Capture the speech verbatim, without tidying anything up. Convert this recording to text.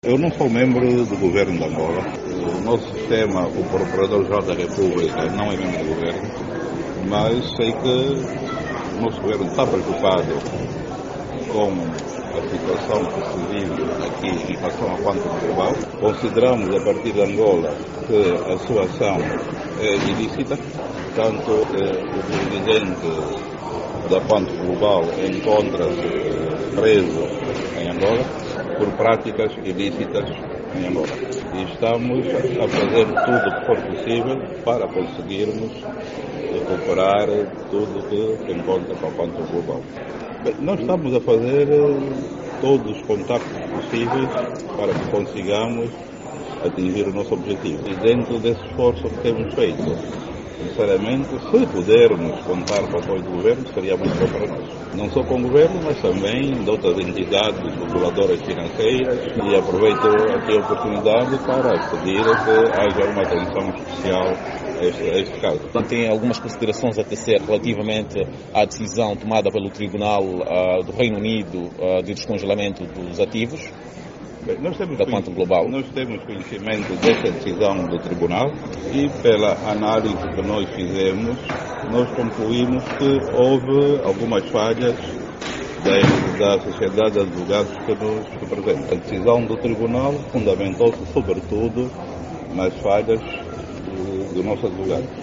Eu não sou membro do governo de Angola. O nosso sistema, o Procurador-Geral da República, não é membro do governo, mas sei que o nosso governo está preocupado com a situação que se vive aqui em relação ao Quantum Global. Consideramos, a partir de Angola, que a sua ação é ilícita, tanto eh, o presidente da Quantum Global encontra-se preso em Angola por práticas ilícitas em Angola. E estamos a fazer tudo o que for possível para conseguirmos recuperar tudo o que se encontra com a Quantum Global. Bem, nós estamos a fazer todos os contactos possíveis para que consigamos atingir o nosso objetivo. E dentro desse esforço que temos feito, sinceramente, se pudermos contar com o apoio do governo, seria muito bom para nós. Não só com o governo, mas também de outras entidades reguladoras financeiras. E aproveito aqui a oportunidade para pedir que haja uma atenção especial a este, a este caso. Tem algumas considerações a tecer relativamente à decisão tomada pelo Tribunal uh, do Reino Unido uh, de descongelamento dos ativos? Bem, nós temos da Quantum Global. Nós temos conhecimento desta decisão do Tribunal e, pela análise que nós fizemos, nós concluímos que houve algumas falhas da, da Sociedade de Advogados que nos representa. A decisão do Tribunal fundamentou-se, sobretudo, nas falhas do, do nosso advogado.